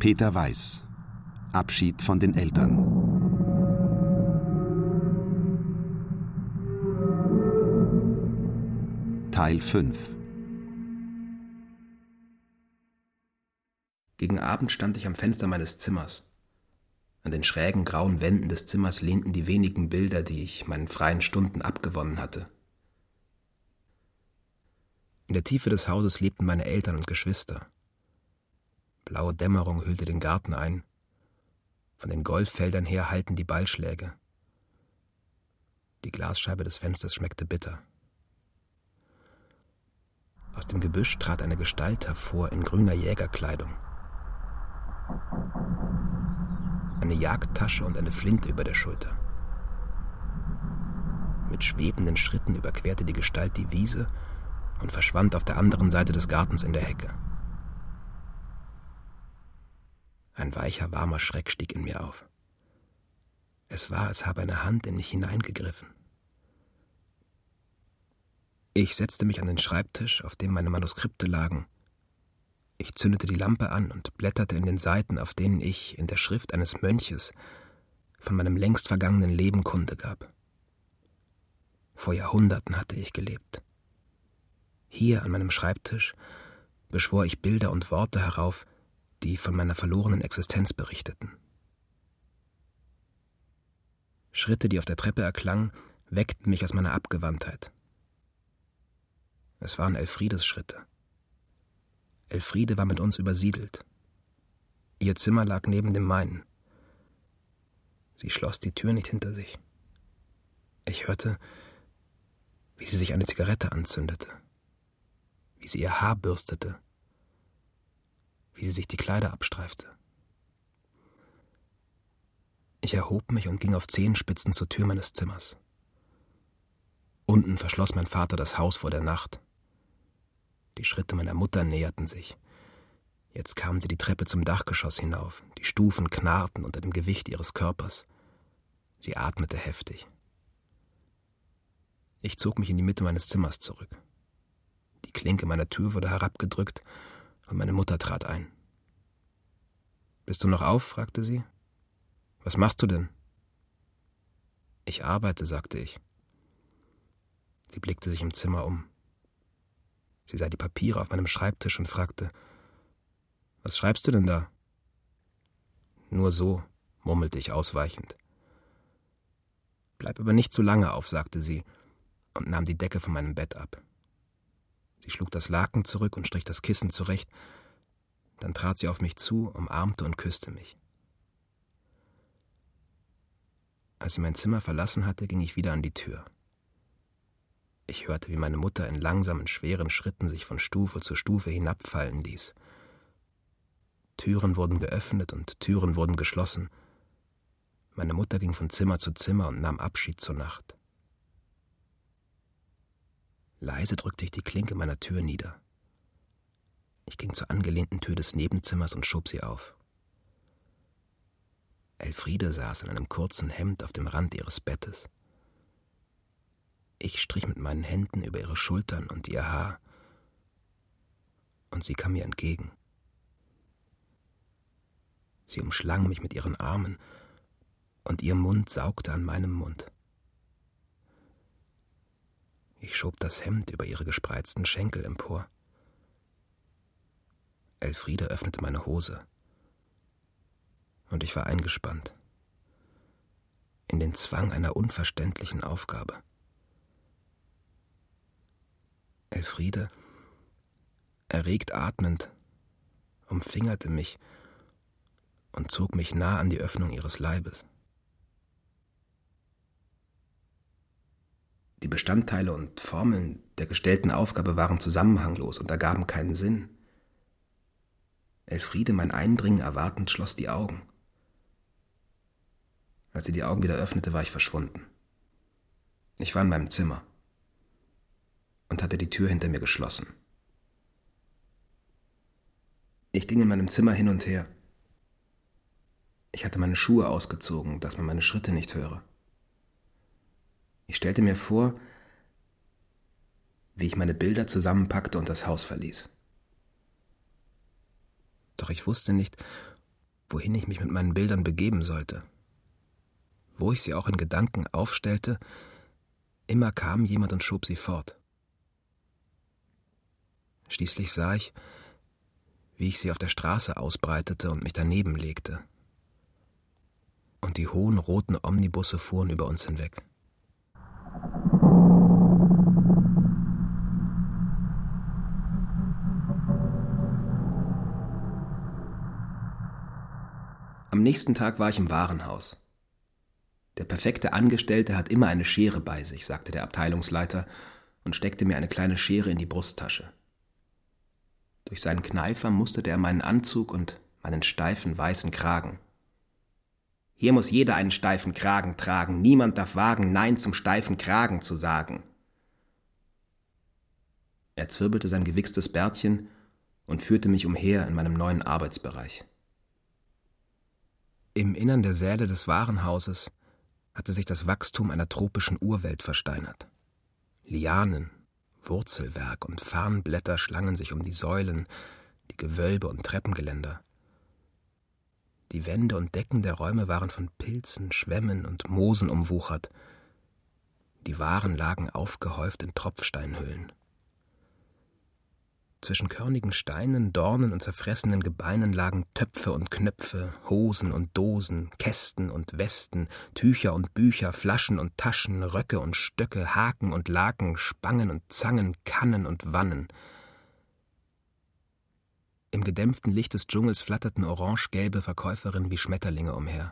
Peter Weiß. Abschied von den Eltern. Teil 5. Gegen Abend stand ich am Fenster meines Zimmers. An den schrägen grauen Wänden des Zimmers lehnten die wenigen Bilder, die ich meinen freien Stunden abgewonnen hatte. In der Tiefe des Hauses lebten meine Eltern und Geschwister. Blaue Dämmerung hüllte den Garten ein. Von den Golffeldern her hallten die Ballschläge. Die Glasscheibe des Fensters schmeckte bitter. Aus dem Gebüsch trat eine Gestalt hervor in grüner Jägerkleidung. Eine Jagdtasche und eine Flinte über der Schulter. Mit schwebenden Schritten überquerte die Gestalt die Wiese und verschwand auf der anderen Seite des Gartens in der Hecke. Ein weicher, warmer Schreck stieg in mir auf. Es war, als habe eine Hand in mich hineingegriffen. Ich setzte mich an den Schreibtisch, auf dem meine Manuskripte lagen. Ich zündete die Lampe an und blätterte in den Seiten, auf denen ich in der Schrift eines Mönches von meinem längst vergangenen Leben Kunde gab. Vor Jahrhunderten hatte ich gelebt. Hier an meinem Schreibtisch beschwor ich Bilder und Worte herauf, die von meiner verlorenen Existenz berichteten. Schritte, die auf der Treppe erklangen, weckten mich aus meiner Abgewandtheit. Es waren Elfriedes Schritte. Elfriede war mit uns übersiedelt. Ihr Zimmer lag neben dem meinen. Sie schloss die Tür nicht hinter sich. Ich hörte, wie sie sich eine Zigarette anzündete, wie sie ihr Haar bürstete, wie sie sich die Kleider abstreifte. Ich erhob mich und ging auf Zehenspitzen zur Tür meines Zimmers. Unten verschloss mein Vater das Haus vor der Nacht. Die Schritte meiner Mutter näherten sich. Jetzt kam sie die Treppe zum Dachgeschoss hinauf. Die Stufen knarrten unter dem Gewicht ihres Körpers. Sie atmete heftig. Ich zog mich in die Mitte meines Zimmers zurück. Die Klinke meiner Tür wurde herabgedrückt und meine Mutter trat ein. »Bist du noch auf?« fragte sie. »Was machst du denn?« »Ich arbeite«, sagte ich. Sie blickte sich im Zimmer um. Sie sah die Papiere auf meinem Schreibtisch und fragte, »Was schreibst du denn da?« »Nur so«, murmelte ich ausweichend. »Bleib aber nicht zu lange auf«, sagte sie und nahm die Decke von meinem Bett ab. Sie schlug das Laken zurück und strich das Kissen zurecht. Dann trat sie auf mich zu, umarmte und küsste mich. Als sie mein Zimmer verlassen hatte, ging ich wieder an die Tür. Ich hörte, wie meine Mutter in langsamen, schweren Schritten sich von Stufe zu Stufe hinabfallen ließ. Türen wurden geöffnet und Türen wurden geschlossen. Meine Mutter ging von Zimmer zu Zimmer und nahm Abschied zur Nacht. Leise drückte ich die Klinke meiner Tür nieder. Ich ging zur angelehnten Tür des Nebenzimmers und schob sie auf. Elfriede saß in einem kurzen Hemd auf dem Rand ihres Bettes. Ich strich mit meinen Händen über ihre Schultern und ihr Haar, und sie kam mir entgegen. Sie umschlang mich mit ihren Armen, und ihr Mund saugte an meinem Mund. Ich schob das Hemd über ihre gespreizten Schenkel empor. Elfriede öffnete meine Hose, und ich war eingespannt in den Zwang einer unverständlichen Aufgabe. Elfriede, erregt atmend, umfingerte mich und zog mich nah an die Öffnung ihres Leibes. Die Bestandteile und Formeln der gestellten Aufgabe waren zusammenhanglos und ergaben keinen Sinn. Elfriede, mein Eindringen erwartend, schloss die Augen. Als sie die Augen wieder öffnete, war ich verschwunden. Ich war in meinem Zimmer und hatte die Tür hinter mir geschlossen. Ich ging in meinem Zimmer hin und her. Ich hatte meine Schuhe ausgezogen, dass man meine Schritte nicht höre. Ich stellte mir vor, wie ich meine Bilder zusammenpackte und das Haus verließ. Doch ich wusste nicht, wohin ich mich mit meinen Bildern begeben sollte. Wo ich sie auch in Gedanken aufstellte, immer kam jemand und schob sie fort. Schließlich sah ich, wie ich sie auf der Straße ausbreitete und mich daneben legte. Und die hohen roten Omnibusse fuhren über uns hinweg. Am nächsten Tag war ich im Warenhaus. Der perfekte Angestellte hat immer eine Schere bei sich, sagte der Abteilungsleiter und steckte mir eine kleine Schere in die Brusttasche. Durch seinen Kneifer musterte er meinen Anzug und meinen steifen weißen Kragen. Hier muss jeder einen steifen Kragen tragen. Niemand darf wagen, Nein zum steifen Kragen zu sagen. Er zwirbelte sein gewichstes Bärtchen und führte mich umher in meinem neuen Arbeitsbereich. Im Innern der Säle des Warenhauses hatte sich das Wachstum einer tropischen Urwelt versteinert. Lianen, Wurzelwerk und Farnblätter schlangen sich um die Säulen, die Gewölbe und Treppengeländer. Die Wände und Decken der Räume waren von Pilzen, Schwämmen und Moosen umwuchert. Die Waren lagen aufgehäuft in Tropfsteinhüllen. Zwischen körnigen Steinen, Dornen und zerfressenen Gebeinen lagen Töpfe und Knöpfe, Hosen und Dosen, Kästen und Westen, Tücher und Bücher, Flaschen und Taschen, Röcke und Stöcke, Haken und Laken, Spangen und Zangen, Kannen und Wannen. Im gedämpften Licht des Dschungels flatterten orange-gelbe Verkäuferinnen wie Schmetterlinge umher.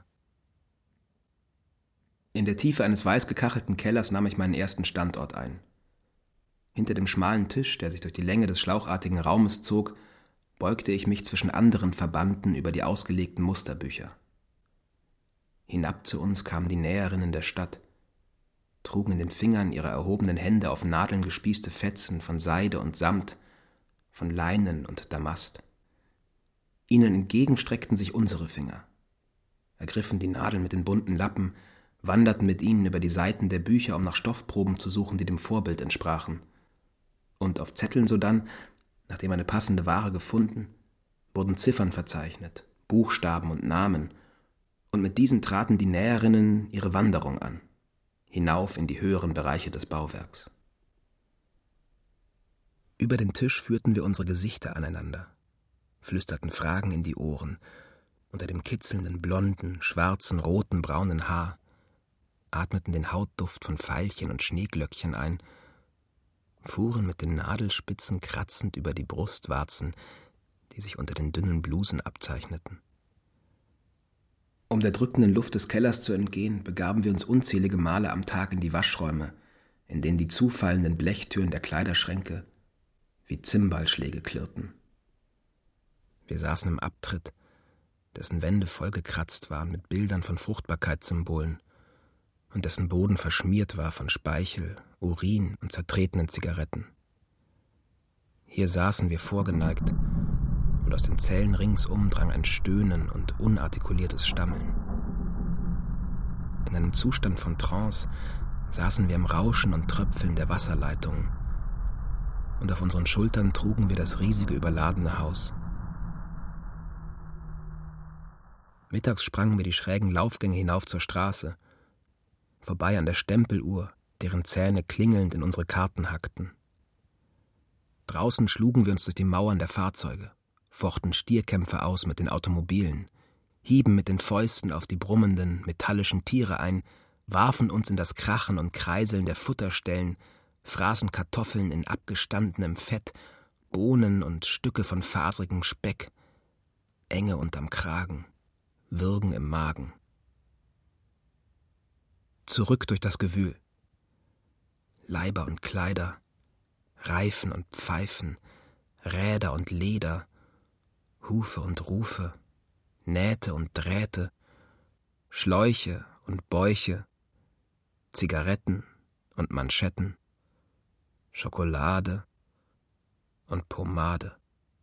In der Tiefe eines weiß gekachelten Kellers nahm ich meinen ersten Standort ein. Hinter dem schmalen Tisch, der sich durch die Länge des schlauchartigen Raumes zog, beugte ich mich zwischen anderen Verbanden über die ausgelegten Musterbücher. Hinab zu uns kamen die Näherinnen der Stadt, trugen in den Fingern ihrer erhobenen Hände auf Nadeln gespießte Fetzen von Seide und Samt, von Leinen und Damast. Ihnen entgegen streckten sich unsere Finger, ergriffen die Nadeln mit den bunten Lappen, wanderten mit ihnen über die Seiten der Bücher, um nach Stoffproben zu suchen, die dem Vorbild entsprachen. Und auf Zetteln sodann, nachdem eine passende Ware gefunden, wurden Ziffern verzeichnet, Buchstaben und Namen, und mit diesen traten die Näherinnen ihre Wanderung an, hinauf in die höheren Bereiche des Bauwerks. Über den Tisch führten wir unsere Gesichter aneinander, flüsterten Fragen in die Ohren, unter dem kitzelnden, blonden, schwarzen, roten, braunen Haar, atmeten den Hautduft von Veilchen und Schneeglöckchen ein, fuhren mit den Nadelspitzen kratzend über die Brustwarzen, die sich unter den dünnen Blusen abzeichneten. Um der drückenden Luft des Kellers zu entgehen, begaben wir uns unzählige Male am Tag in die Waschräume, in denen die zufallenden Blechtüren der Kleiderschränke wie Zimbelschläge klirrten. Wir saßen im Abtritt, dessen Wände vollgekratzt waren mit Bildern von Fruchtbarkeitssymbolen und dessen Boden verschmiert war von Speichel, Urin und zertretenen Zigaretten. Hier saßen wir vorgeneigt, und aus den Zellen ringsum drang ein Stöhnen und unartikuliertes Stammeln. In einem Zustand von Trance saßen wir im Rauschen und Tröpfeln der Wasserleitungen, und auf unseren Schultern trugen wir das riesige überladene Haus. Mittags sprangen wir die schrägen Laufgänge hinauf zur Straße, vorbei an der Stempeluhr, deren Zähne klingelnd in unsere Karten hackten. Draußen schlugen wir uns durch die Mauern der Fahrzeuge, fochten Stierkämpfe aus mit den Automobilen, hieben mit den Fäusten auf die brummenden, metallischen Tiere ein, warfen uns in das Krachen und Kreiseln der Futterstellen, fraßen Kartoffeln in abgestandenem Fett, Bohnen und Stücke von faserigem Speck, Enge unterm Kragen, Würgen im Magen. Zurück durch das Gewühl. Leiber und Kleider, Reifen und Pfeifen, Räder und Leder, Hufe und Rufe, Nähte und Drähte, Schläuche und Bäuche, Zigaretten und Manschetten, Schokolade und Pomade.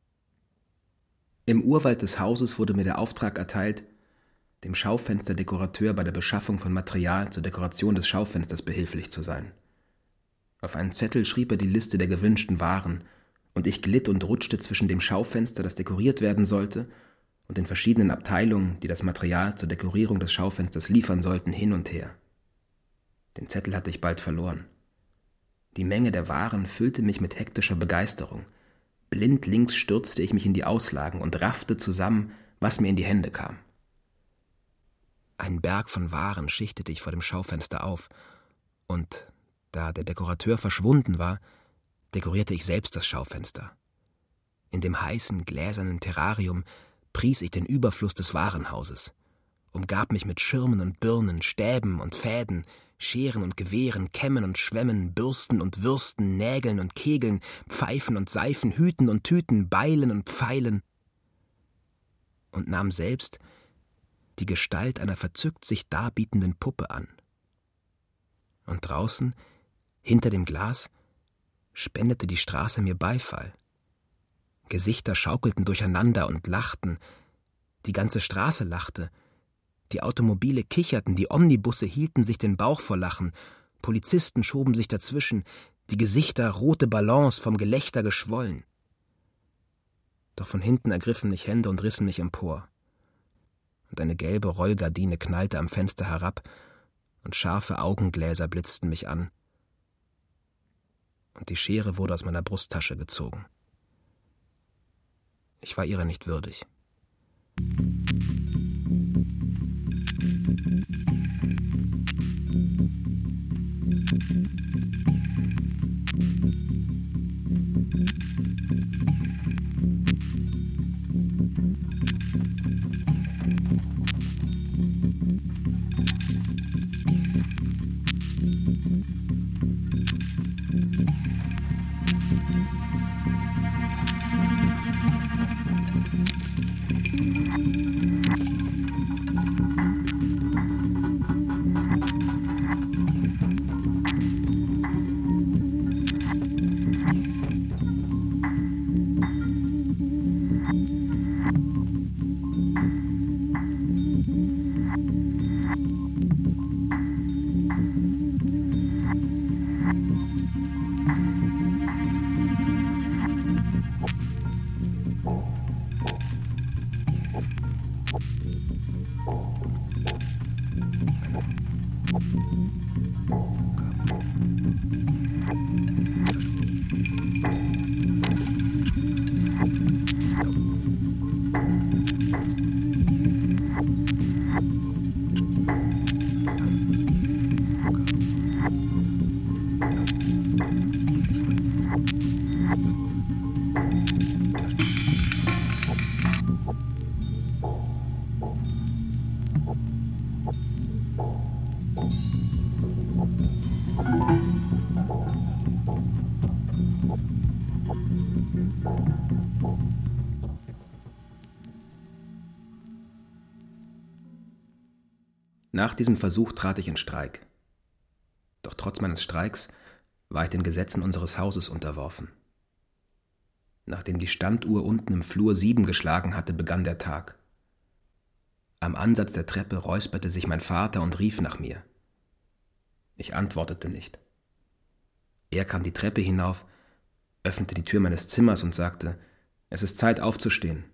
Im Urwald des Hauses wurde mir der Auftrag erteilt, dem Schaufensterdekorateur bei der Beschaffung von Material zur Dekoration des Schaufensters behilflich zu sein. Auf einen Zettel schrieb er die Liste der gewünschten Waren, und ich glitt und rutschte zwischen dem Schaufenster, das dekoriert werden sollte, und den verschiedenen Abteilungen, die das Material zur Dekorierung des Schaufensters liefern sollten, hin und her. Den Zettel hatte ich bald verloren. Die Menge der Waren füllte mich mit hektischer Begeisterung. Blindlings stürzte ich mich in die Auslagen und raffte zusammen, was mir in die Hände kam. Einen Berg von Waren schichtete ich vor dem Schaufenster auf, und da der Dekorateur verschwunden war, dekorierte ich selbst das Schaufenster. In dem heißen, gläsernen Terrarium pries ich den Überfluss des Warenhauses, umgab mich mit Schirmen und Birnen, Stäben und Fäden, Scheren und Gewehren, Kämmen und Schwämmen, Bürsten und Würsten, Nägeln und Kegeln, Pfeifen und Seifen, Hüten und Tüten, Beilen und Pfeilen, und nahm selbst die Gestalt einer verzückt sich darbietenden Puppe an. Und draußen, hinter dem Glas, spendete die Straße mir Beifall. Gesichter schaukelten durcheinander und lachten, die ganze Straße lachte, die Automobile kicherten, die Omnibusse hielten sich den Bauch vor Lachen, Polizisten schoben sich dazwischen, die Gesichter rote Ballons vom Gelächter geschwollen. Doch von hinten ergriffen mich Hände und rissen mich empor. Und eine gelbe Rollgardine knallte am Fenster herab, und scharfe Augengläser blitzten mich an. Und die Schere wurde aus meiner Brusttasche gezogen. Ich war ihrer nicht würdig. Nach diesem Versuch trat ich in Streik. Doch trotz meines Streiks war ich den Gesetzen unseres Hauses unterworfen. Nachdem die Standuhr unten im Flur 7 geschlagen hatte, begann der Tag. Am Ansatz der Treppe räusperte sich mein Vater und rief nach mir. Ich antwortete nicht. Er kam die Treppe hinauf, öffnete die Tür meines Zimmers und sagte, es ist Zeit aufzustehen.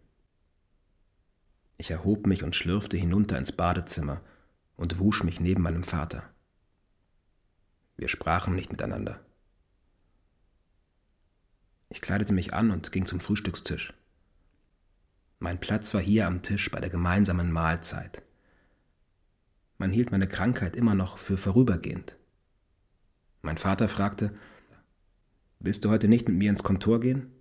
Ich erhob mich und schlürfte hinunter ins Badezimmer und wusch mich neben meinem Vater. Wir sprachen nicht miteinander. Ich kleidete mich an und ging zum Frühstückstisch. Mein Platz war hier am Tisch bei der gemeinsamen Mahlzeit. Man hielt meine Krankheit immer noch für vorübergehend. Mein Vater fragte, »Willst du heute nicht mit mir ins Kontor gehen?«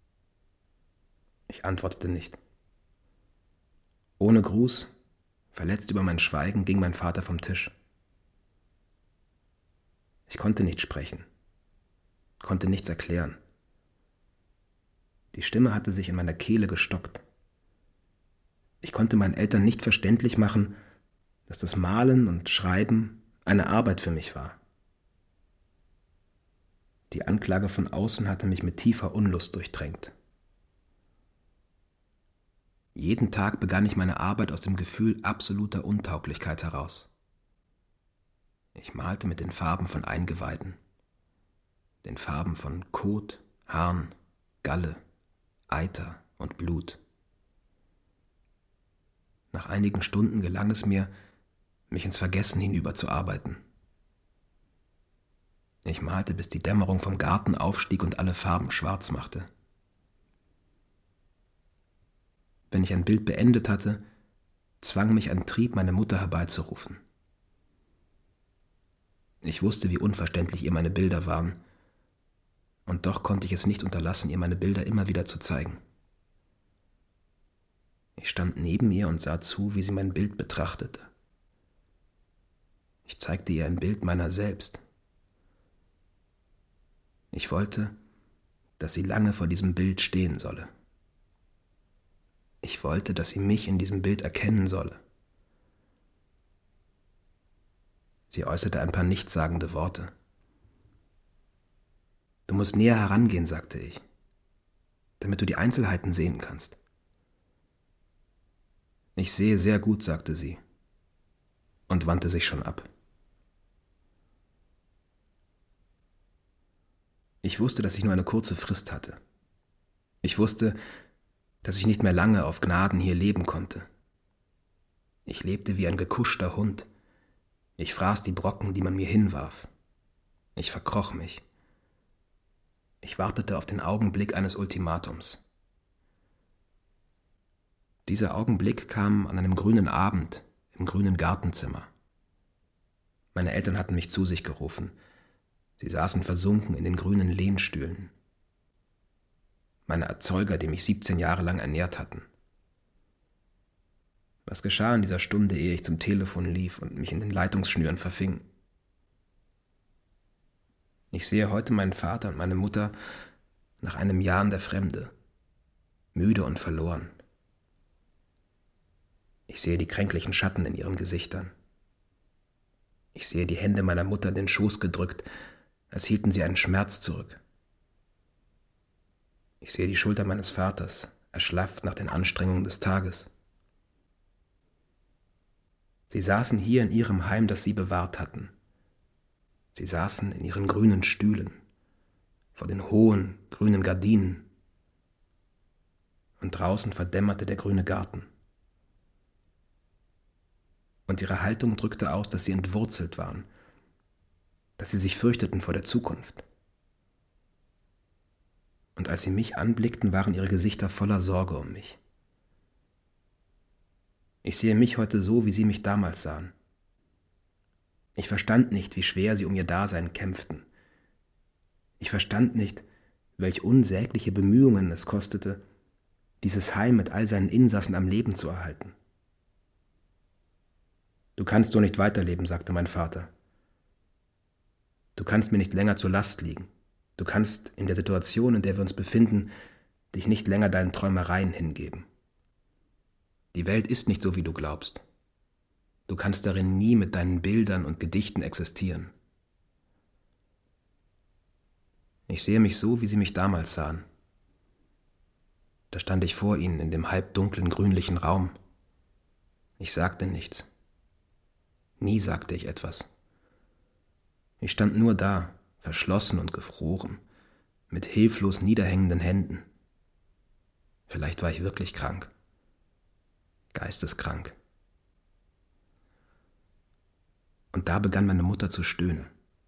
Ich antwortete nicht. Ohne Gruß, verletzt über mein Schweigen, ging mein Vater vom Tisch. Ich konnte nicht sprechen, konnte nichts erklären. Die Stimme hatte sich in meiner Kehle gestockt. Ich konnte meinen Eltern nicht verständlich machen, dass das Malen und Schreiben eine Arbeit für mich war. Die Anklage von außen hatte mich mit tiefer Unlust durchtränkt. Jeden Tag begann ich meine Arbeit aus dem Gefühl absoluter Untauglichkeit heraus. Ich malte mit den Farben von Eingeweiden, den Farben von Kot, Harn, Galle, Eiter und Blut. Nach einigen Stunden gelang es mir, mich ins Vergessen hinüberzuarbeiten. Ich malte, bis die Dämmerung vom Garten aufstieg und alle Farben schwarz machte. Wenn ich ein Bild beendet hatte, zwang mich ein Trieb, meine Mutter herbeizurufen. Ich wusste, wie unverständlich ihr meine Bilder waren, und doch konnte ich es nicht unterlassen, ihr meine Bilder immer wieder zu zeigen. Ich stand neben ihr und sah zu, wie sie mein Bild betrachtete. Ich zeigte ihr ein Bild meiner selbst. Ich wollte, dass sie lange vor diesem Bild stehen solle. Ich wollte, dass sie mich in diesem Bild erkennen solle. Sie äußerte ein paar nichtssagende Worte. »Du musst näher herangehen«, sagte ich, »damit du die Einzelheiten sehen kannst.« »Ich sehe sehr gut«, sagte sie und wandte sich schon ab. Ich wusste, dass ich nur eine kurze Frist hatte. Ich wusste, dass ich nicht mehr lange auf Gnaden hier leben konnte. Ich lebte wie ein gekuschter Hund. Ich fraß die Brocken, die man mir hinwarf. Ich verkroch mich. Ich wartete auf den Augenblick eines Ultimatums. Dieser Augenblick kam an einem grünen Abend im grünen Gartenzimmer. Meine Eltern hatten mich zu sich gerufen. Sie saßen versunken in den grünen Lehnstühlen. Meine Erzeuger, die mich 17 Jahre lang ernährt hatten. Was geschah in dieser Stunde, ehe ich zum Telefon lief und mich in den Leitungsschnüren verfing? Ich sehe heute meinen Vater und meine Mutter nach einem Jahr in der Fremde, müde und verloren. Ich sehe die kränklichen Schatten in ihren Gesichtern. Ich sehe die Hände meiner Mutter in den Schoß gedrückt, als hielten sie einen Schmerz zurück. Ich sehe die Schulter meines Vaters, erschlafft nach den Anstrengungen des Tages. Sie saßen hier in ihrem Heim, das sie bewahrt hatten. Sie saßen in ihren grünen Stühlen, vor den hohen, grünen Gardinen. Und draußen verdämmerte der grüne Garten. Und ihre Haltung drückte aus, dass sie entwurzelt waren, dass sie sich fürchteten vor der Zukunft. Und als sie mich anblickten, waren ihre Gesichter voller Sorge um mich. Ich sehe mich heute so, wie sie mich damals sahen. Ich verstand nicht, wie schwer sie um ihr Dasein kämpften. Ich verstand nicht, welch unsägliche Bemühungen es kostete, dieses Heim mit all seinen Insassen am Leben zu erhalten. »Du kannst so nicht weiterleben«, sagte mein Vater. »Du kannst mir nicht länger zur Last liegen. Du kannst in der Situation, in der wir uns befinden, dich nicht länger deinen Träumereien hingeben. Die Welt ist nicht so, wie du glaubst. Du kannst darin nie mit deinen Bildern und Gedichten existieren. Ich sehe mich so, wie sie mich damals sahen. Da stand ich vor ihnen in dem halbdunklen, grünlichen Raum. Ich sagte nichts. Nie sagte ich etwas. Ich stand nur da, verschlossen und gefroren, mit hilflos niederhängenden Händen. Vielleicht war ich wirklich krank. Geisteskrank. Und da begann meine Mutter zu stöhnen.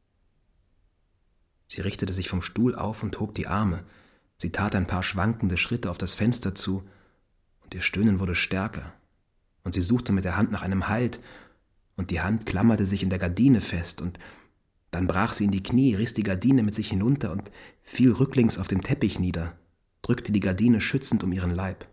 Sie richtete sich vom Stuhl auf und hob die Arme. Sie tat ein paar schwankende Schritte auf das Fenster zu, und ihr Stöhnen wurde stärker. Und sie suchte mit der Hand nach einem Halt, und die Hand klammerte sich in der Gardine fest, und dann brach sie in die Knie, riss die Gardine mit sich hinunter und fiel rücklings auf den Teppich nieder, drückte die Gardine schützend um ihren Leib.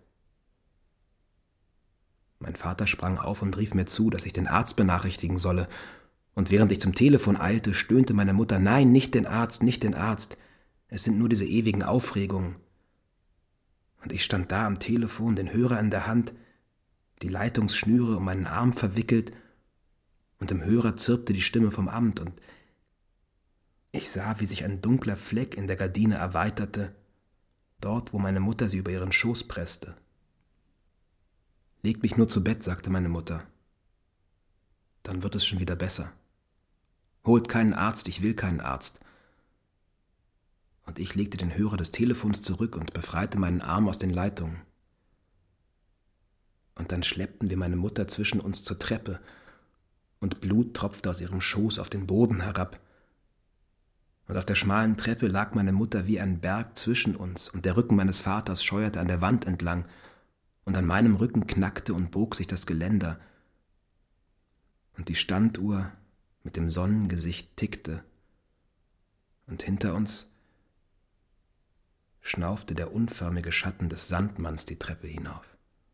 Mein Vater sprang auf und rief mir zu, dass ich den Arzt benachrichtigen solle, und während ich zum Telefon eilte, stöhnte meine Mutter: »Nein, nicht den Arzt, nicht den Arzt, es sind nur diese ewigen Aufregungen.« Und ich stand da am Telefon, den Hörer in der Hand, die Leitungsschnüre um meinen Arm verwickelt, und im Hörer zirpte die Stimme vom Amt, und ich sah, wie sich ein dunkler Fleck in der Gardine erweiterte, dort, wo meine Mutter sie über ihren Schoß presste. »Leg mich nur zu Bett«, sagte meine Mutter. »Dann wird es schon wieder besser. Holt keinen Arzt, ich will keinen Arzt.« Und ich legte den Hörer des Telefons zurück und befreite meinen Arm aus den Leitungen. Und dann schleppten wir meine Mutter zwischen uns zur Treppe, und Blut tropfte aus ihrem Schoß auf den Boden herab. Und auf der schmalen Treppe lag meine Mutter wie ein Berg zwischen uns, und der Rücken meines Vaters scheuerte an der Wand entlang, und an meinem Rücken knackte und bog sich das Geländer, und die Standuhr mit dem Sonnengesicht tickte, und hinter uns schnaufte der unförmige Schatten des Sandmanns die Treppe hinauf.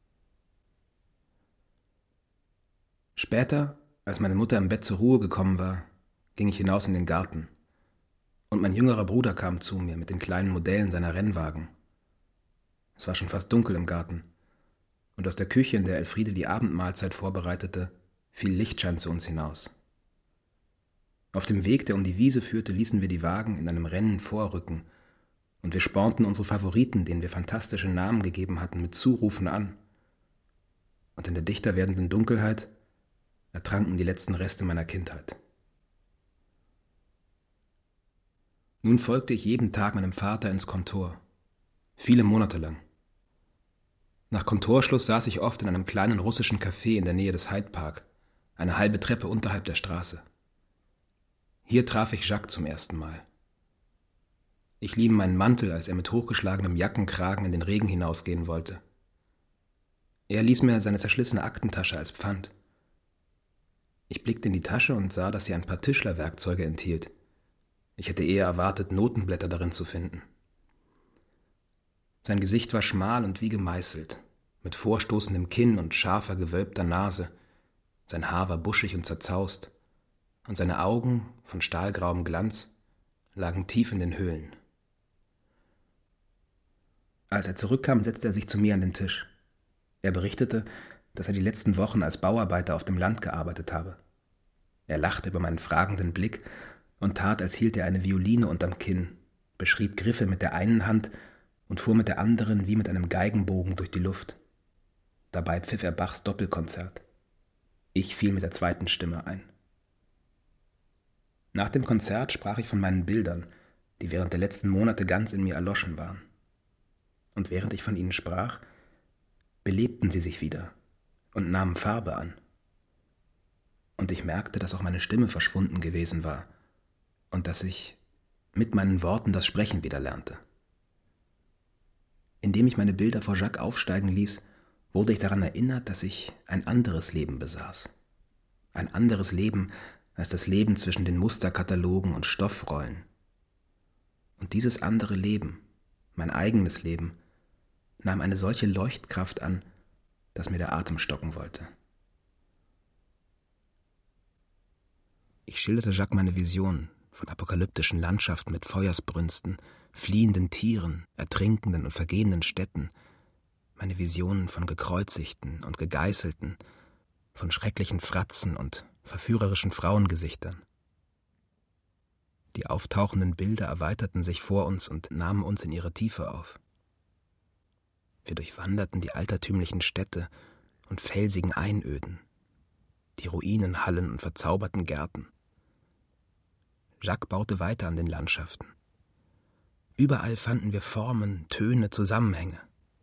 Später, als meine Mutter im Bett zur Ruhe gekommen war, ging ich hinaus in den Garten, und mein jüngerer Bruder kam zu mir mit den kleinen Modellen seiner Rennwagen. Es war schon fast dunkel im Garten, und aus der Küche, in der Elfriede die Abendmahlzeit vorbereitete, fiel Lichtschein zu uns hinaus. Auf dem Weg, der um die Wiese führte, ließen wir die Wagen in einem Rennen vorrücken, und wir spornten unsere Favoriten, denen wir fantastische Namen gegeben hatten, mit Zurufen an. Und in der dichter werdenden Dunkelheit ertranken die letzten Reste meiner Kindheit. Nun folgte ich jeden Tag meinem Vater ins Kontor, viele Monate lang. Nach Kontorschluss saß ich oft in einem kleinen russischen Café in der Nähe des Hyde Park, eine halbe Treppe unterhalb der Straße. Hier traf ich Jacques zum ersten Mal. Ich lieh ihm meinen Mantel, als er mit hochgeschlagenem Jackenkragen in den Regen hinausgehen wollte. Er ließ mir seine zerschlissene Aktentasche als Pfand. Ich blickte in die Tasche und sah, dass sie ein paar Tischlerwerkzeuge enthielt. Ich hätte eher erwartet, Notenblätter darin zu finden. Sein Gesicht war schmal und wie gemeißelt, mit vorstoßendem Kinn und scharfer, gewölbter Nase. Sein Haar war buschig und zerzaust, und seine Augen, von stahlgrauem Glanz, lagen tief in den Höhlen. Als er zurückkam, setzte er sich zu mir an den Tisch. Er berichtete, dass er die letzten Wochen als Bauarbeiter auf dem Land gearbeitet habe. Er lachte über meinen fragenden Blick und tat, als hielt er eine Violine unterm Kinn, beschrieb Griffe mit der einen Hand und fuhr mit der anderen wie mit einem Geigenbogen durch die Luft. Dabei pfiff er Bachs Doppelkonzert. Ich fiel mit der zweiten Stimme ein. Nach dem Konzert sprach ich von meinen Bildern, die während der letzten Monate ganz in mir erloschen waren. Und während ich von ihnen sprach, belebten sie sich wieder und nahmen Farbe an. Und ich merkte, dass auch meine Stimme verschwunden gewesen war und dass ich mit meinen Worten das Sprechen wieder lernte. Indem ich meine Bilder vor Jacques aufsteigen ließ, wurde ich daran erinnert, dass ich ein anderes Leben besaß. Ein anderes Leben als das Leben zwischen den Musterkatalogen und Stoffrollen. Und dieses andere Leben, mein eigenes Leben, nahm eine solche Leuchtkraft an, dass mir der Atem stocken wollte. Ich schilderte Jacques meine Visionen von apokalyptischen Landschaften mit Feuersbrünsten, fliehenden Tieren, ertrinkenden und vergehenden Städten, meine Visionen von Gekreuzigten und Gegeißelten, von schrecklichen Fratzen und verführerischen Frauengesichtern. Die auftauchenden Bilder erweiterten sich vor uns und nahmen uns in ihre Tiefe auf. Wir durchwanderten die altertümlichen Städte und felsigen Einöden, die Ruinenhallen und verzauberten Gärten. Jacques baute weiter an den Landschaften. Überall fanden wir Formen, Töne, Zusammenhänge.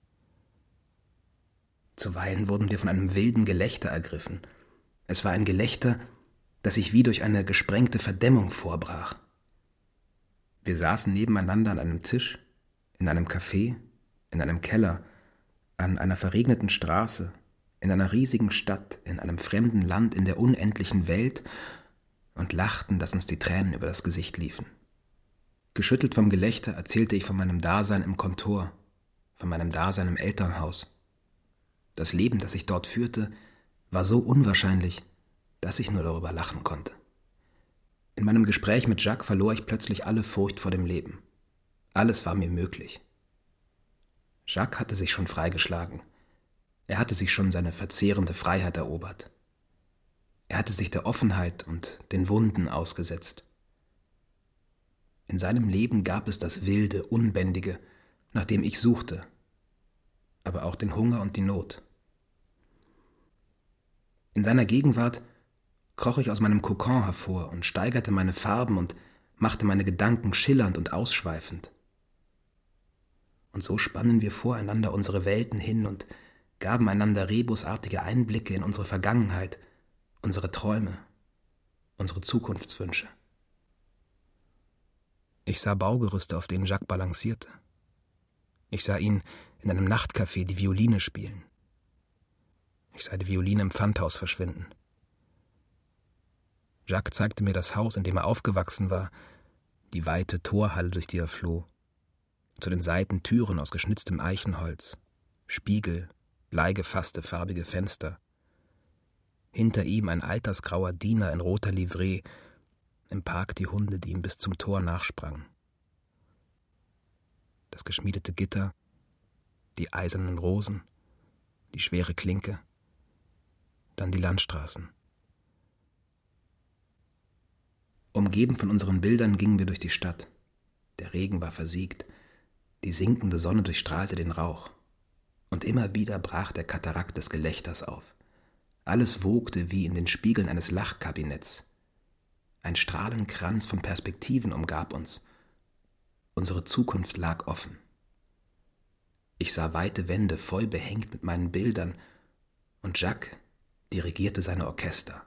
Zuweilen wurden wir von einem wilden Gelächter ergriffen. Es war ein Gelächter, das sich wie durch eine gesprengte Verdämmung vorbrach. Wir saßen nebeneinander an einem Tisch, in einem Café, in einem Keller, an einer verregneten Straße, in einer riesigen Stadt, in einem fremden Land, in der unendlichen Welt und lachten, dass uns die Tränen über das Gesicht liefen. Geschüttelt vom Gelächter erzählte ich von meinem Dasein im Kontor, von meinem Dasein im Elternhaus. Das Leben, das ich dort führte, war so unwahrscheinlich, dass ich nur darüber lachen konnte. In meinem Gespräch mit Jacques verlor ich plötzlich alle Furcht vor dem Leben. Alles war mir möglich. Jacques hatte sich schon freigeschlagen. Er hatte sich schon seine verzehrende Freiheit erobert. Er hatte sich der Offenheit und den Wunden ausgesetzt. In seinem Leben gab es das Wilde, Unbändige, nach dem ich suchte, aber auch den Hunger und die Not. In seiner Gegenwart kroch ich aus meinem Kokon hervor und steigerte meine Farben und machte meine Gedanken schillernd und ausschweifend. Und so spannen wir voreinander unsere Welten hin und gaben einander rebusartige Einblicke in unsere Vergangenheit, unsere Träume, unsere Zukunftswünsche. Ich sah Baugerüste, auf denen Jacques balancierte. Ich sah ihn in einem Nachtcafé die Violine spielen. Ich sah die Violine im Pfandhaus verschwinden. Jacques zeigte mir das Haus, in dem er aufgewachsen war, die weite Torhalle, durch die er floh. Zu den Seiten Türen aus geschnitztem Eichenholz, Spiegel, bleigefasste farbige Fenster. Hinter ihm ein altersgrauer Diener in roter Livree, im Park die Hunde, die ihm bis zum Tor nachsprangen. Das geschmiedete Gitter, die eisernen Rosen, die schwere Klinke, dann die Landstraßen. Umgeben von unseren Bildern gingen wir durch die Stadt. Der Regen war versiegt, die sinkende Sonne durchstrahlte den Rauch. Und immer wieder brach der Katarakt des Gelächters auf. Alles wogte wie in den Spiegeln eines Lachkabinetts. Ein Strahlenkranz von Perspektiven umgab uns. Unsere Zukunft lag offen. Ich sah weite Wände voll behängt mit meinen Bildern, und Jacques dirigierte seine Orchester.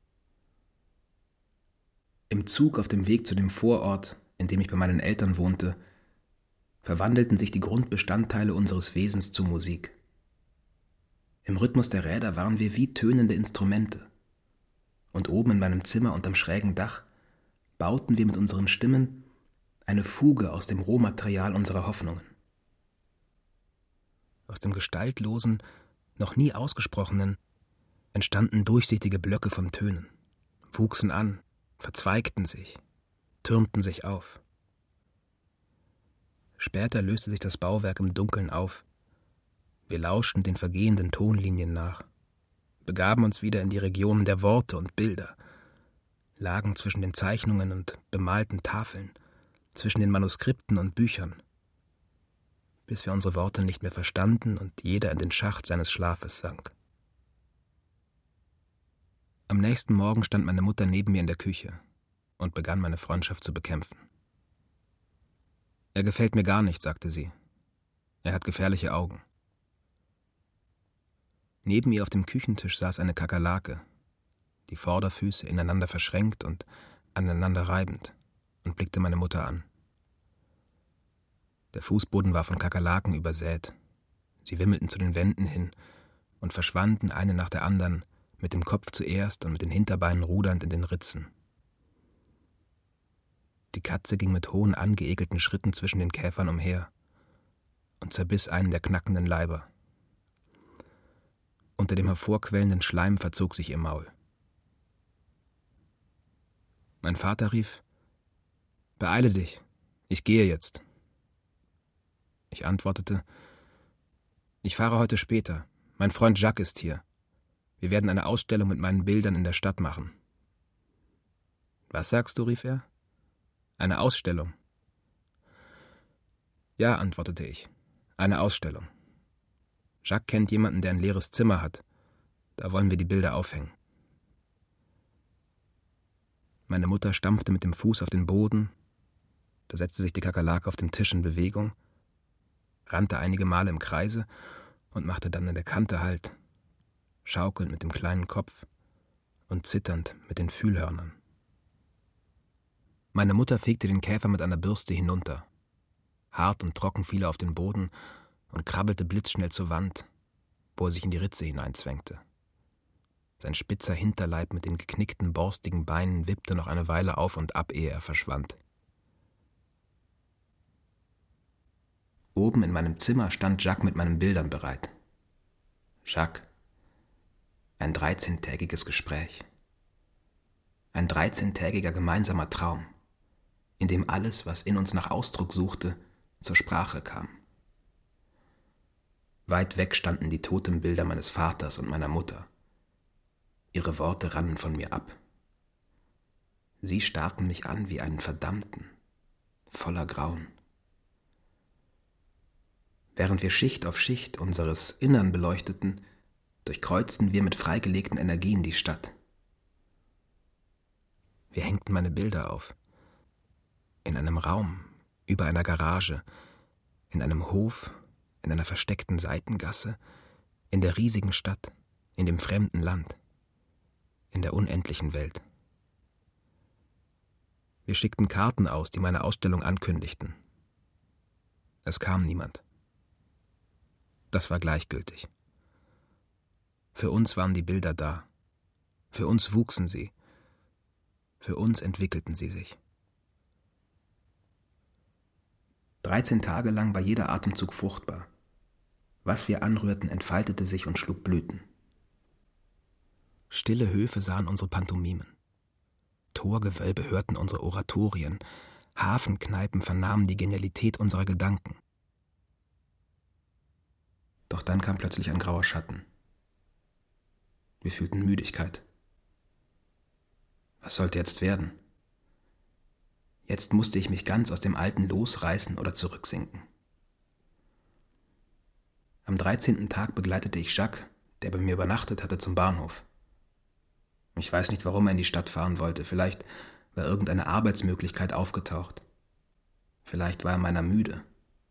Im Zug auf dem Weg zu dem Vorort, in dem ich bei meinen Eltern wohnte, verwandelten sich die Grundbestandteile unseres Wesens zu Musik. Im Rhythmus der Räder waren wir wie tönende Instrumente. Und oben in meinem Zimmer unterm schrägen Dach bauten wir mit unseren Stimmen eine Fuge aus dem Rohmaterial unserer Hoffnungen. Aus dem gestaltlosen, noch nie ausgesprochenen, entstanden durchsichtige Blöcke von Tönen, wuchsen an, verzweigten sich, türmten sich auf. Später löste sich das Bauwerk im Dunkeln auf. Wir lauschten den vergehenden Tonlinien nach, begaben uns wieder in die Regionen der Worte und Bilder, lagen zwischen den Zeichnungen und bemalten Tafeln, zwischen den Manuskripten und Büchern, bis wir unsere Worte nicht mehr verstanden und jeder in den Schacht seines Schlafes sank. Am nächsten Morgen stand meine Mutter neben mir in der Küche und begann meine Freundschaft zu bekämpfen. »Er gefällt mir gar nicht«, sagte sie. »Er hat gefährliche Augen.« Neben ihr auf dem Küchentisch saß eine Kakerlake, die Vorderfüße ineinander verschränkt und aneinander reibend, und blickte meine Mutter an. Der Fußboden war von Kakerlaken übersät. Sie wimmelten zu den Wänden hin und verschwanden eine nach der anderen, mit dem Kopf zuerst und mit den Hinterbeinen rudernd in den Ritzen. Die Katze ging mit hohen, angeekelten Schritten zwischen den Käfern umher und zerbiss einen der knackenden Leiber. Unter dem hervorquellenden Schleim verzog sich ihr Maul. Mein Vater rief: »Beeile dich, ich gehe jetzt.« Ich antwortete: »Ich fahre heute später. Mein Freund Jacques ist hier. Wir werden eine Ausstellung mit meinen Bildern in der Stadt machen.« »Was sagst du?« rief er. »Eine Ausstellung.« »Ja«, antwortete ich, »eine Ausstellung. Jacques kennt jemanden, der ein leeres Zimmer hat. Da wollen wir die Bilder aufhängen.« Meine Mutter stampfte mit dem Fuß auf den Boden, da setzte sich die Kakerlake auf dem Tisch in Bewegung, rannte einige Male im Kreise und machte dann an der Kante Halt, schaukelnd mit dem kleinen Kopf und zitternd mit den Fühlhörnern. Meine Mutter fegte den Käfer mit einer Bürste hinunter. Hart und trocken fiel er auf den Boden und krabbelte blitzschnell zur Wand, wo er sich in die Ritze hineinzwängte. Sein spitzer Hinterleib mit den geknickten, borstigen Beinen wippte noch eine Weile auf und ab, ehe er verschwand. Oben in meinem Zimmer stand Jacques mit meinen Bildern bereit. Jacques. Ein 13-tägiges Gespräch. Ein 13-tägiger gemeinsamer Traum, in dem alles, was in uns nach Ausdruck suchte, zur Sprache kam. Weit weg standen die Totembilder meines Vaters und meiner Mutter. Ihre Worte rannen von mir ab. Sie starrten mich an wie einen Verdammten, voller Grauen. Während wir Schicht auf Schicht unseres Innern beleuchteten, durchkreuzten wir mit freigelegten Energien die Stadt. Wir hängten meine Bilder auf. In einem Raum, über einer Garage, in einem Hof, in einer versteckten Seitengasse, In der riesigen Stadt, in dem fremden Land, in der unendlichen Welt. Wir schickten Karten aus, die meine Ausstellung ankündigten. Es kam niemand. Das war gleichgültig. Für uns waren die Bilder da. Für uns wuchsen sie. Für uns entwickelten sie sich. 13 Tage lang war jeder Atemzug fruchtbar. Was wir anrührten, entfaltete sich und schlug Blüten. Stille Höfe sahen unsere Pantomimen. Torgewölbe hörten unsere Oratorien. Hafenkneipen vernahmen die Genialität unserer Gedanken. Doch dann kam plötzlich ein grauer Schatten. Wir fühlten Müdigkeit. Was sollte jetzt werden? Jetzt musste ich mich ganz aus dem Alten losreißen oder zurücksinken. Am 13. Tag begleitete ich Jacques, der bei mir übernachtet hatte, zum Bahnhof. Ich weiß nicht, warum er in die Stadt fahren wollte. Vielleicht war irgendeine Arbeitsmöglichkeit aufgetaucht. Vielleicht war er meiner müde.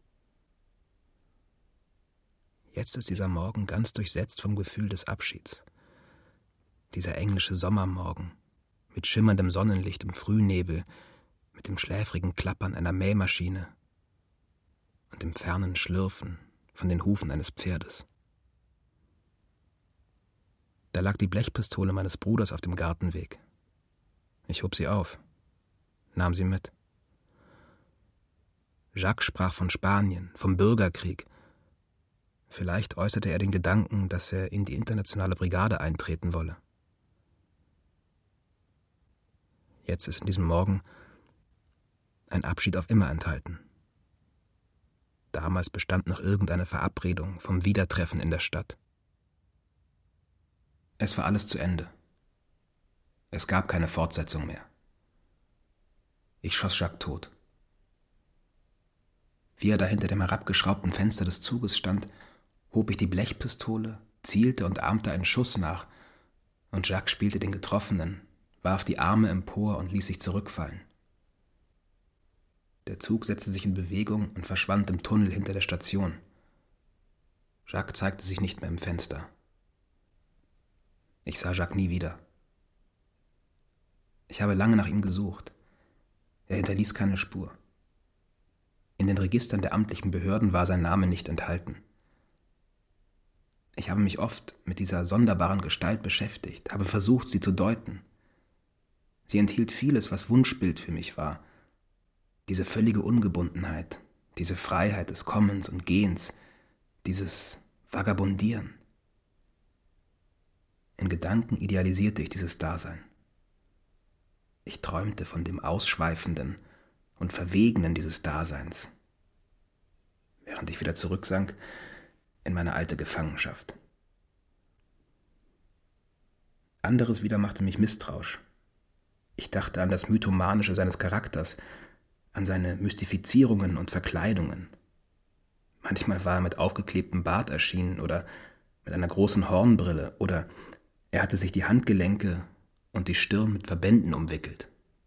Jetzt ist dieser Morgen ganz durchsetzt vom Gefühl des Abschieds. Dieser englische Sommermorgen, mit schimmerndem Sonnenlicht im Frühnebel, mit dem schläfrigen Klappern einer Mähmaschine und dem fernen Schlürfen von den Hufen eines Pferdes. Da lag die Blechpistole meines Bruders auf dem Gartenweg. Ich hob sie auf, nahm sie mit. Jacques sprach von Spanien, vom Bürgerkrieg. Vielleicht äußerte er den Gedanken, dass er in die internationale Brigade eintreten wolle. Jetzt ist in diesem Morgen ein Abschied auf immer enthalten. Damals bestand noch irgendeine Verabredung vom Wiedertreffen in der Stadt. Es war alles zu Ende. Es gab keine Fortsetzung mehr. Ich schoss Jacques tot. Wie er da hinter dem herabgeschraubten Fenster des Zuges stand, hob ich die Blechpistole, zielte und ahmte einen Schuss nach, und Jacques spielte den Getroffenen, warf die Arme empor und ließ sich zurückfallen. Der Zug setzte sich in Bewegung und verschwand im Tunnel hinter der Station. Jacques zeigte sich nicht mehr im Fenster. Ich sah Jacques nie wieder. Ich habe lange nach ihm gesucht. Er hinterließ keine Spur. In den Registern der amtlichen Behörden war sein Name nicht enthalten. Ich habe mich oft mit dieser sonderbaren Gestalt beschäftigt, habe versucht, sie zu deuten. Sie enthielt vieles, was Wunschbild für mich war. Diese völlige Ungebundenheit, diese Freiheit des Kommens und Gehens, dieses Vagabundieren. In Gedanken idealisierte ich dieses Dasein. Ich träumte von dem Ausschweifenden und Verwegenen dieses Daseins, während ich wieder zurücksank in meine alte Gefangenschaft. Anderes wieder machte mich misstrauisch. Ich dachte an das Mythomanische seines Charakters, an seine Mystifizierungen und Verkleidungen. Manchmal war er mit aufgeklebtem Bart erschienen oder mit einer großen Hornbrille, oder er hatte sich die Handgelenke und die Stirn mit Verbänden umwickelt.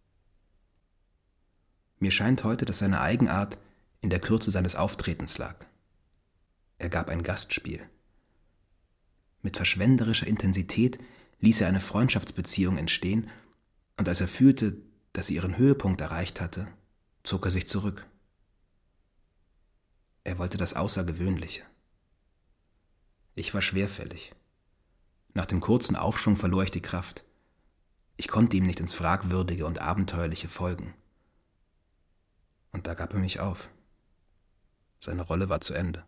Mir scheint heute, dass seine Eigenart in der Kürze seines Auftretens lag. Er gab ein Gastspiel. Mit verschwenderischer Intensität ließ er eine Freundschaftsbeziehung entstehen, und als er fühlte, dass sie ihren Höhepunkt erreicht hatte, zog er sich zurück. Er wollte das Außergewöhnliche. Ich war schwerfällig. Nach dem kurzen Aufschwung verlor ich die Kraft. Ich konnte ihm nicht ins Fragwürdige und Abenteuerliche folgen. Und da gab er mich auf. Seine Rolle war zu Ende.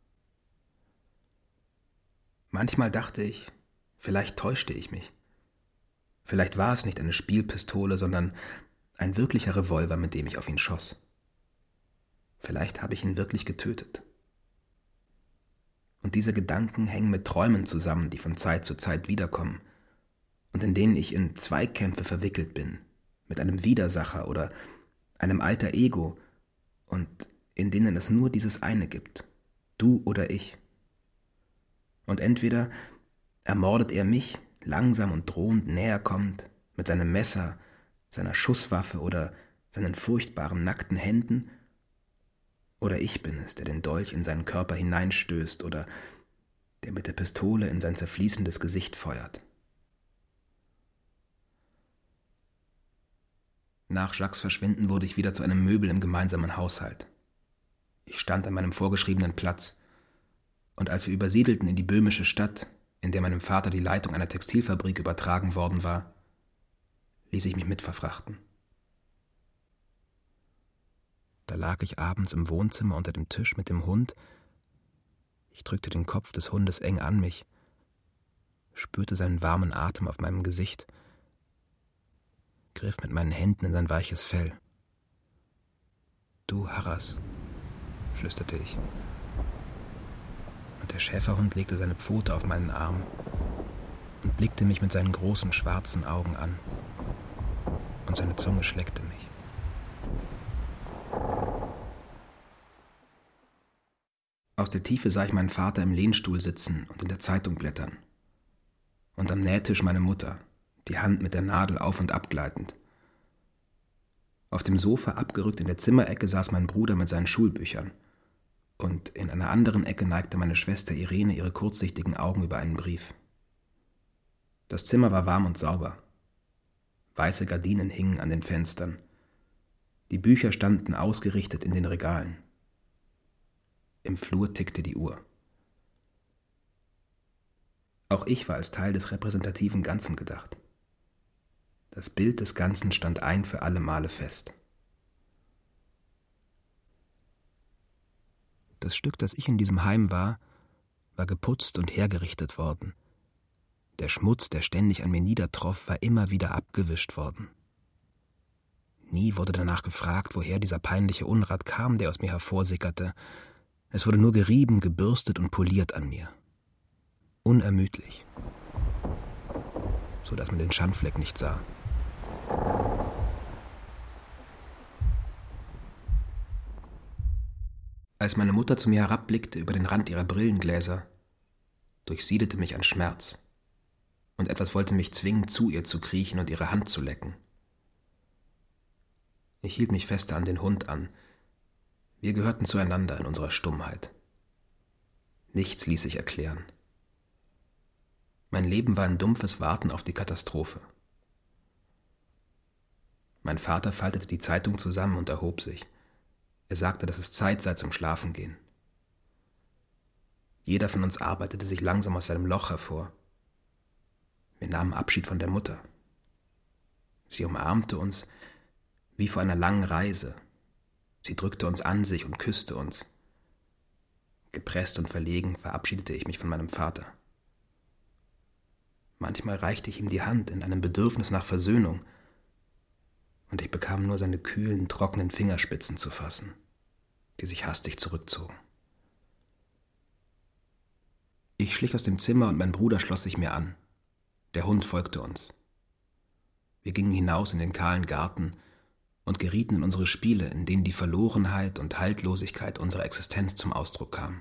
Manchmal dachte ich, vielleicht täuschte ich mich. Vielleicht war es nicht eine Spielpistole, sondern ein wirklicher Revolver, mit dem ich auf ihn schoss. Vielleicht habe ich ihn wirklich getötet. Und diese Gedanken hängen mit Träumen zusammen, die von Zeit zu Zeit wiederkommen und in denen ich in Zweikämpfe verwickelt bin, mit einem Widersacher oder einem alter Ego, und in denen es nur dieses eine gibt, du oder ich. Und entweder ermordet er mich, langsam und drohend näher kommend, mit seinem Messer, seiner Schusswaffe oder seinen furchtbaren nackten Händen, oder ich bin es, der den Dolch in seinen Körper hineinstößt oder der mit der Pistole in sein zerfließendes Gesicht feuert. Nach Jacques' Verschwinden wurde ich wieder zu einem Möbel im gemeinsamen Haushalt. Ich stand an meinem vorgeschriebenen Platz, und als wir übersiedelten in die böhmische Stadt, in der meinem Vater die Leitung einer Textilfabrik übertragen worden war, ließ ich mich mitverfrachten. Da lag ich abends im Wohnzimmer unter dem Tisch mit dem Hund. Ich drückte den Kopf des Hundes eng an mich, spürte seinen warmen Atem auf meinem Gesicht, griff mit meinen Händen in sein weiches Fell. »Du, Harras«, flüsterte ich. Und der Schäferhund legte seine Pfote auf meinen Arm und blickte mich mit seinen großen schwarzen Augen an. Und seine Zunge schleckte mich. Aus der Tiefe sah ich meinen Vater im Lehnstuhl sitzen und in der Zeitung blättern. Und am Nähtisch meine Mutter, die Hand mit der Nadel auf und ab gleitend. Auf dem Sofa, abgerückt in der Zimmerecke, saß mein Bruder mit seinen Schulbüchern. Und in einer anderen Ecke neigte meine Schwester Irene ihre kurzsichtigen Augen über einen Brief. Das Zimmer war warm und sauber. Weiße Gardinen hingen an den Fenstern. Die Bücher standen ausgerichtet in den Regalen. Im Flur tickte die Uhr. Auch ich war als Teil des repräsentativen Ganzen gedacht. Das Bild des Ganzen stand ein für alle Male fest. Das Stück, das ich in diesem Heim war geputzt und hergerichtet worden. Der Schmutz, der ständig an mir niedertroff, war immer wieder abgewischt worden. Nie wurde danach gefragt, woher dieser peinliche Unrat kam, der aus mir hervorsickerte. Es wurde nur gerieben, gebürstet und poliert an mir. Unermüdlich, so dass man den Schandfleck nicht sah. Als meine Mutter zu mir herabblickte über den Rand ihrer Brillengläser, durchsiedete mich ein Schmerz, und etwas wollte mich zwingen, zu ihr zu kriechen und ihre Hand zu lecken. Ich hielt mich fester an den Hund an. Wir gehörten zueinander in unserer Stummheit. Nichts ließ sich erklären. Mein Leben war ein dumpfes Warten auf die Katastrophe. Mein Vater faltete die Zeitung zusammen und erhob sich. Er sagte, dass es Zeit sei zum Schlafengehen. Jeder von uns arbeitete sich langsam aus seinem Loch hervor. Wir nahmen Abschied von der Mutter. Sie umarmte uns wie vor einer langen Reise. Sie drückte uns an sich und küsste uns. Gepresst und verlegen verabschiedete ich mich von meinem Vater. Manchmal reichte ich ihm die Hand in einem Bedürfnis nach Versöhnung, und ich bekam nur seine kühlen, trockenen Fingerspitzen zu fassen, die sich hastig zurückzogen. Ich schlich aus dem Zimmer und mein Bruder schloss sich mir an. Der Hund folgte uns. Wir gingen hinaus in den kahlen Garten und gerieten in unsere Spiele, in denen die Verlorenheit und Haltlosigkeit unserer Existenz zum Ausdruck kam.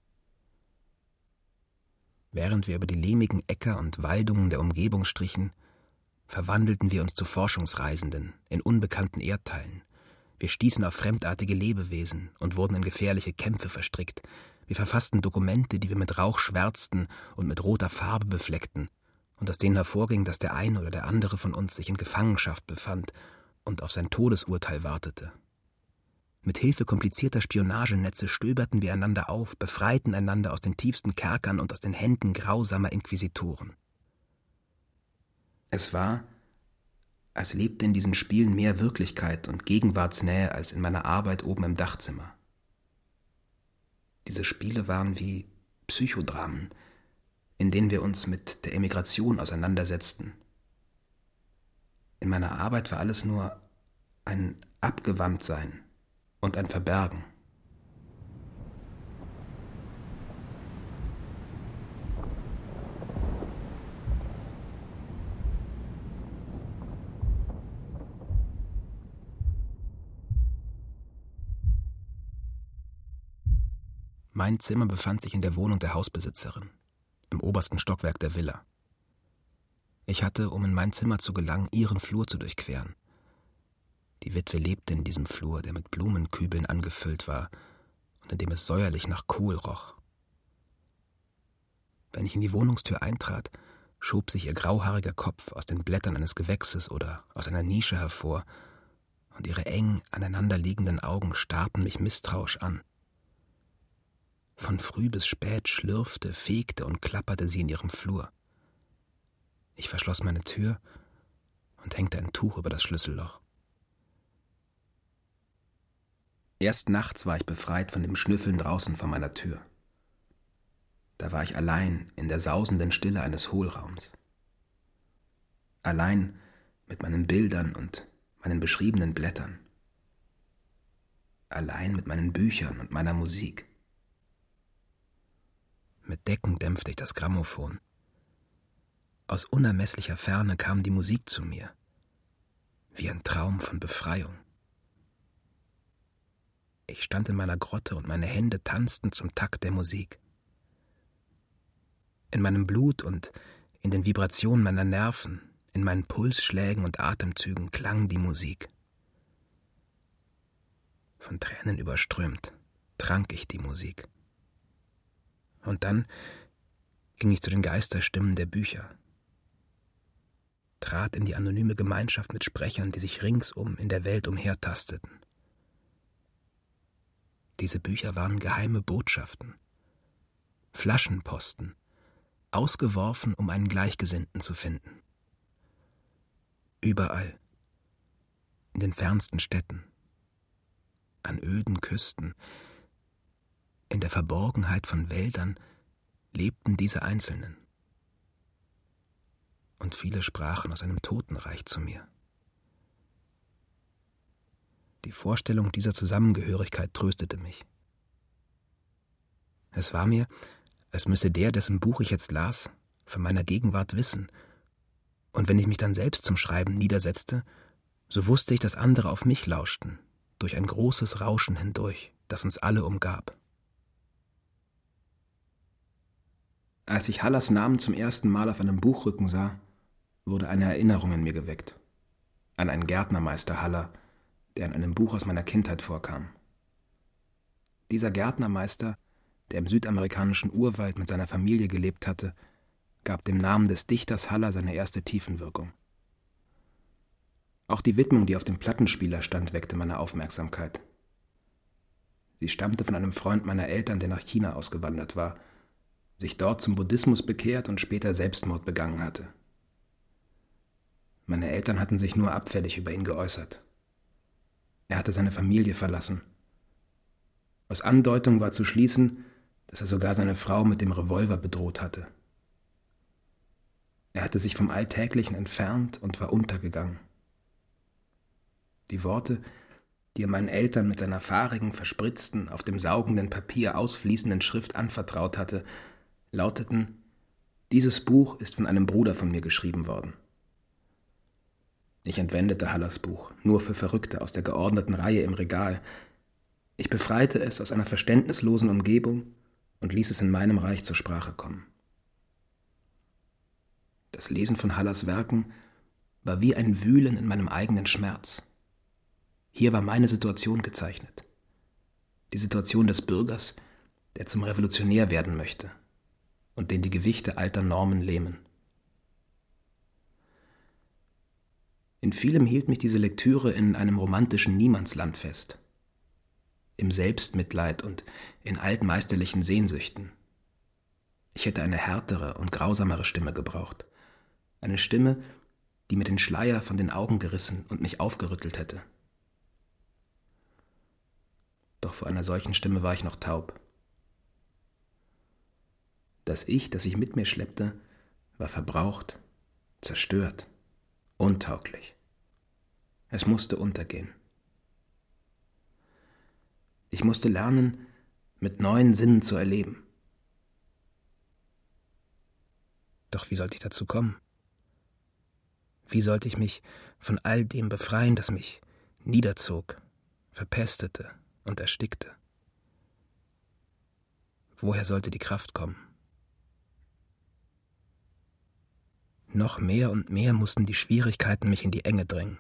Während wir über die lehmigen Äcker und Waldungen der Umgebung strichen, verwandelten wir uns zu Forschungsreisenden in unbekannten Erdteilen. Wir stießen auf fremdartige Lebewesen und wurden in gefährliche Kämpfe verstrickt. Wir verfassten Dokumente, die wir mit Rauch schwärzten und mit roter Farbe befleckten, und aus denen hervorging, dass der eine oder der andere von uns sich in Gefangenschaft befand und auf sein Todesurteil wartete. Mit Hilfe komplizierter Spionagenetze stöberten wir einander auf, befreiten einander aus den tiefsten Kerkern und aus den Händen grausamer Inquisitoren. Es war, als lebte in diesen Spielen mehr Wirklichkeit und Gegenwartsnähe als in meiner Arbeit oben im Dachzimmer. Diese Spiele waren wie Psychodramen, in denen wir uns mit der Emigration auseinandersetzten. In meiner Arbeit war alles nur ein Abgewandtsein und ein Verbergen. Mein Zimmer befand sich in der Wohnung der Hausbesitzerin, im obersten Stockwerk der Villa. Ich hatte, um in mein Zimmer zu gelangen, ihren Flur zu durchqueren. Die Witwe lebte in diesem Flur, der mit Blumenkübeln angefüllt war und in dem es säuerlich nach Kohl roch. Wenn ich in die Wohnungstür eintrat, schob sich ihr grauhaariger Kopf aus den Blättern eines Gewächses oder aus einer Nische hervor, und ihre eng aneinanderliegenden Augen starrten mich misstrauisch an. Von früh bis spät schlürfte, fegte und klapperte sie in ihrem Flur. Ich verschloss meine Tür und hängte ein Tuch über das Schlüsselloch. Erst nachts war ich befreit von dem Schnüffeln draußen vor meiner Tür. Da war ich allein in der sausenden Stille eines Hohlraums. Allein mit meinen Bildern und meinen beschriebenen Blättern. Allein mit meinen Büchern und meiner Musik. Mit Decken dämpfte ich das Grammophon. Aus unermesslicher Ferne kam die Musik zu mir, wie ein Traum von Befreiung. Ich stand in meiner Grotte und meine Hände tanzten zum Takt der Musik. In meinem Blut und in den Vibrationen meiner Nerven, in meinen Pulsschlägen und Atemzügen klang die Musik. Von Tränen überströmt trank ich die Musik. Und dann ging ich zu den Geisterstimmen der Bücher, trat in die anonyme Gemeinschaft mit Sprechern, die sich ringsum in der Welt umhertasteten. Diese Bücher waren geheime Botschaften, Flaschenposten, ausgeworfen, um einen Gleichgesinnten zu finden. Überall, in den fernsten Städten, an öden Küsten, in der Verborgenheit von Wäldern lebten diese Einzelnen. Und viele sprachen aus einem Totenreich zu mir. Die Vorstellung dieser Zusammengehörigkeit tröstete mich. Es war mir, als müsse der, dessen Buch ich jetzt las, von meiner Gegenwart wissen. Und wenn ich mich dann selbst zum Schreiben niedersetzte, so wusste ich, dass andere auf mich lauschten, durch ein großes Rauschen hindurch, das uns alle umgab. Als ich Hallers Namen zum ersten Mal auf einem Buchrücken sah, wurde eine Erinnerung in mir geweckt. An einen Gärtnermeister Haller, der in einem Buch aus meiner Kindheit vorkam. Dieser Gärtnermeister, der im südamerikanischen Urwald mit seiner Familie gelebt hatte, gab dem Namen des Dichters Haller seine erste Tiefenwirkung. Auch die Widmung, die auf dem Plattenspieler stand, weckte meine Aufmerksamkeit. Sie stammte von einem Freund meiner Eltern, der nach China ausgewandert war, sich dort zum Buddhismus bekehrt und später Selbstmord begangen hatte. Meine Eltern hatten sich nur abfällig über ihn geäußert. Er hatte seine Familie verlassen. Aus Andeutung war zu schließen, dass er sogar seine Frau mit dem Revolver bedroht hatte. Er hatte sich vom Alltäglichen entfernt und war untergegangen. Die Worte, die er meinen Eltern mit seiner fahrigen, verspritzten, auf dem saugenden Papier ausfließenden Schrift anvertraut hatte, lauteten: Dieses Buch ist von einem Bruder von mir geschrieben worden. Ich entwendete Hallers Buch, nur für Verrückte, aus der geordneten Reihe im Regal. Ich befreite es aus einer verständnislosen Umgebung und ließ es in meinem Reich zur Sprache kommen. Das Lesen von Hallers Werken war wie ein Wühlen in meinem eigenen Schmerz. Hier war meine Situation gezeichnet. Die Situation des Bürgers, der zum Revolutionär werden möchte und den die Gewichte alter Normen lähmen. In vielem hielt mich diese Lektüre in einem romantischen Niemandsland fest. Im Selbstmitleid und in altmeisterlichen Sehnsüchten. Ich hätte eine härtere und grausamere Stimme gebraucht. Eine Stimme, die mir den Schleier von den Augen gerissen und mich aufgerüttelt hätte. Doch vor einer solchen Stimme war ich noch taub. Das Ich, das ich mit mir schleppte, war verbraucht, zerstört, untauglich. Es musste untergehen. Ich musste lernen, mit neuen Sinnen zu erleben. Doch wie sollte ich dazu kommen? Wie sollte ich mich von all dem befreien, das mich niederzog, verpestete und erstickte? Woher sollte die Kraft kommen? Noch mehr und mehr mussten die Schwierigkeiten mich in die Enge drängen.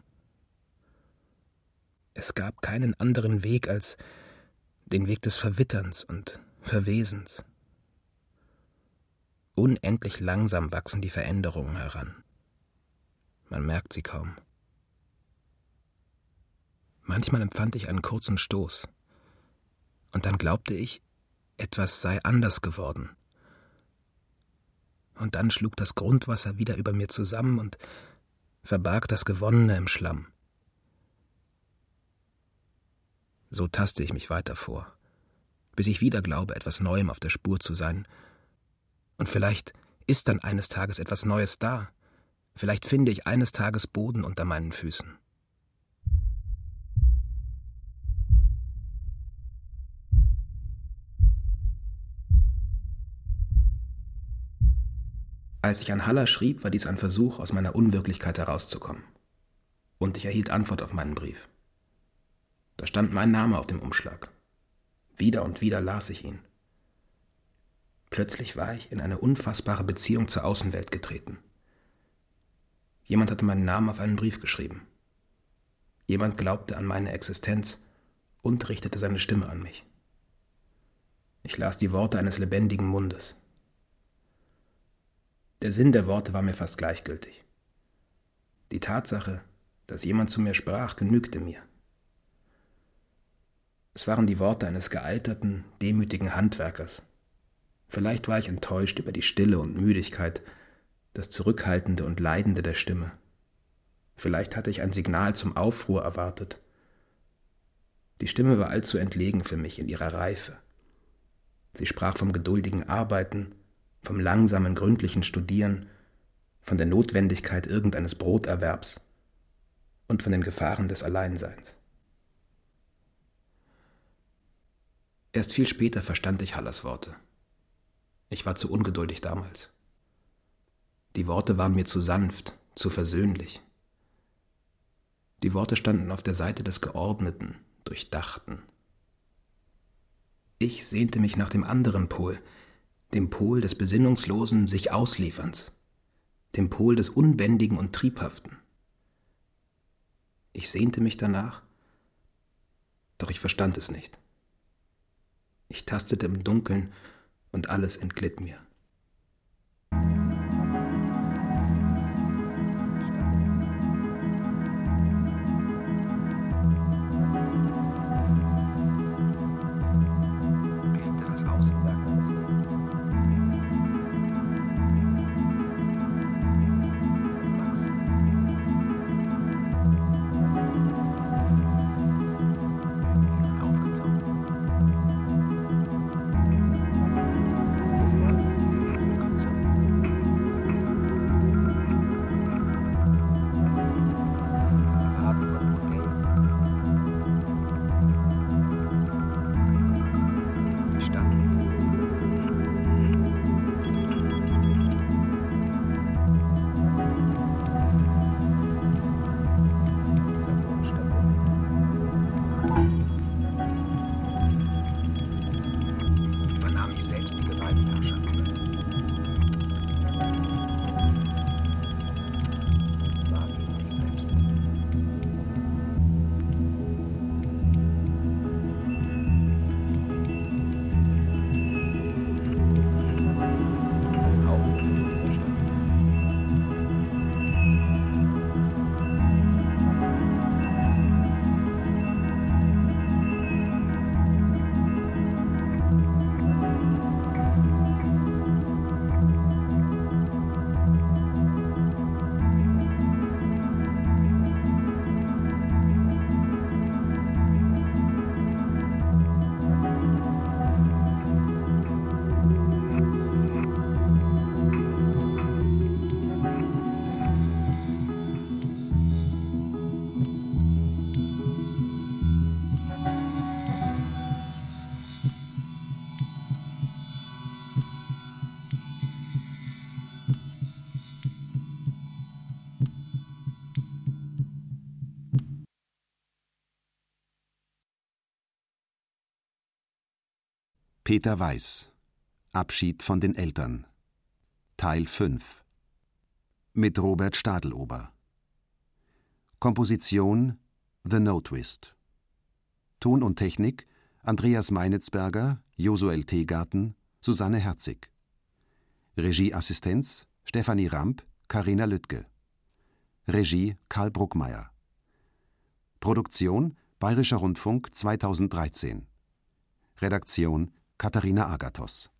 Es gab keinen anderen Weg als den Weg des Verwitterns und Verwesens. Unendlich langsam wachsen die Veränderungen heran. Man merkt sie kaum. Manchmal empfand ich einen kurzen Stoß. Und dann glaubte ich, etwas sei anders geworden. Und dann schlug das Grundwasser wieder über mir zusammen und verbarg das Gewonnene im Schlamm. So taste ich mich weiter vor, bis ich wieder glaube, etwas Neuem auf der Spur zu sein. Und vielleicht ist dann eines Tages etwas Neues da. Vielleicht finde ich eines Tages Boden unter meinen Füßen. Als ich an Haller schrieb, war dies ein Versuch, aus meiner Unwirklichkeit herauszukommen. Und ich erhielt Antwort auf meinen Brief. Da stand mein Name auf dem Umschlag. Wieder und wieder las ich ihn. Plötzlich war ich in eine unfassbare Beziehung zur Außenwelt getreten. Jemand hatte meinen Namen auf einen Brief geschrieben. Jemand glaubte an meine Existenz und richtete seine Stimme an mich. Ich las die Worte eines lebendigen Mundes. Der Sinn der Worte war mir fast gleichgültig. Die Tatsache, dass jemand zu mir sprach, genügte mir. Es waren die Worte eines gealterten, demütigen Handwerkers. Vielleicht war ich enttäuscht über die Stille und Müdigkeit, das Zurückhaltende und Leidende der Stimme. Vielleicht hatte ich ein Signal zum Aufruhr erwartet. Die Stimme war allzu entlegen für mich in ihrer Reife. Sie sprach vom geduldigen Arbeiten, vom langsamen, gründlichen Studieren, von der Notwendigkeit irgendeines Broterwerbs und von den Gefahren des Alleinseins. Erst viel später verstand ich Hallers Worte. Ich war zu ungeduldig damals. Die Worte waren mir zu sanft, zu versöhnlich. Die Worte standen auf der Seite des Geordneten, Durchdachten. Ich sehnte mich nach dem anderen Pol, dem Pol des besinnungslosen Sich-Auslieferns, dem Pol des Unbändigen und Triebhaften. Ich sehnte mich danach, doch ich verstand es nicht. Ich tastete im Dunkeln und alles entglitt mir. Peter Weiß. Abschied von den Eltern. Teil 5. Mit Robert Stadelober. Komposition The No Twist. Ton und Technik Andreas Meinitzberger, Josuel Teegarten, Susanne Herzig. Regieassistenz Stefanie Ramp, Carina Lüttke. Regie Karl Bruckmeier. Produktion Bayerischer Rundfunk 2013. Redaktion Katharina Agathos.